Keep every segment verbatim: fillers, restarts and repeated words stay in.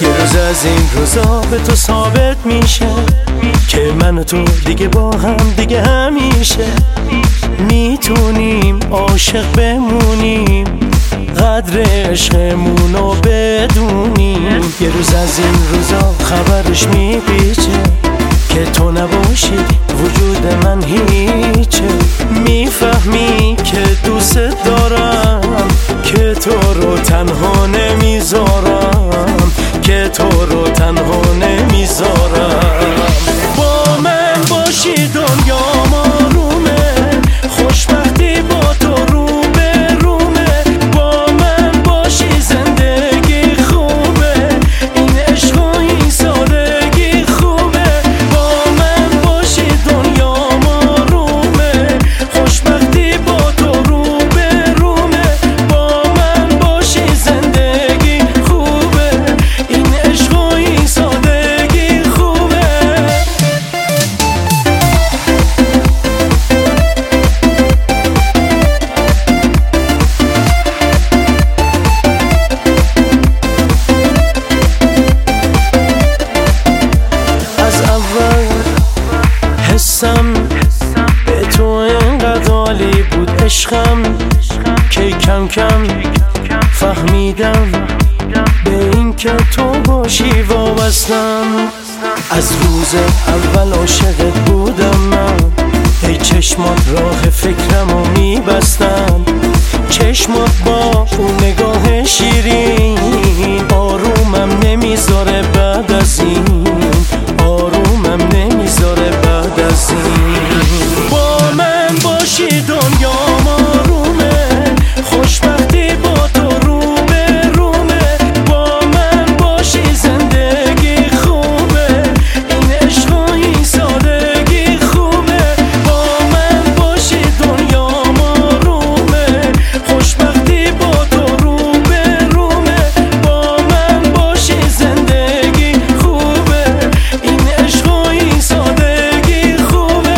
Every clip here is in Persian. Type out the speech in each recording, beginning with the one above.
یه روز از این روزا به تو ثابت میشه که من و تو دیگه با هم دیگه همیشه میتونیم عاشق بمونیم، قدر عشقمونو بدونیم. یه روز از این روزا خبرش میپیچه که تو نباشی وجود من هیچه. میفهمی که دوست دارم، که تو رو تنها نمیذارم، که تو رو تنها نمیذارم. با من باشی دنیا آرومه، خوشبختی با تو رو به رومه. با من باشی زندگی خوبه، این عشق و این سادگی خوبه. با من باشی دنیا آرومه، خوشبختی با تو رو به رومه. با من باشی زندگی خوبه، این عشق و این سادگی خوبه. از اول حسم به تو اینقدر عالی بود عشقم که کم کم فهمیدم به این که تو باشی وابستم. از روز اول عاشقت بودم من، ای چشمات راه فکرمو میبستم. چشمات با اون نگاه شیرین آرومم نمیذاره بعد از این، آرومم نمیذاره بعد از این. با من باشی دنیا آرومه، خوشبختی با تو رو به رومه. با من باشی زندگی خوبه، این عشق و این سادگی خوبه. با من باشی دنیا آرومه، خوشبختی با تو رو به رومه. با من باشی زندگی خوبه، این عشق و این سادگی خوبه.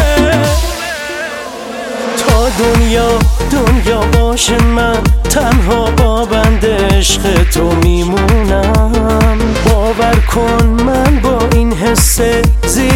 تا دنیا دنیا باشه من تنها با بند عشق تو میمونم. باور کن من با این حس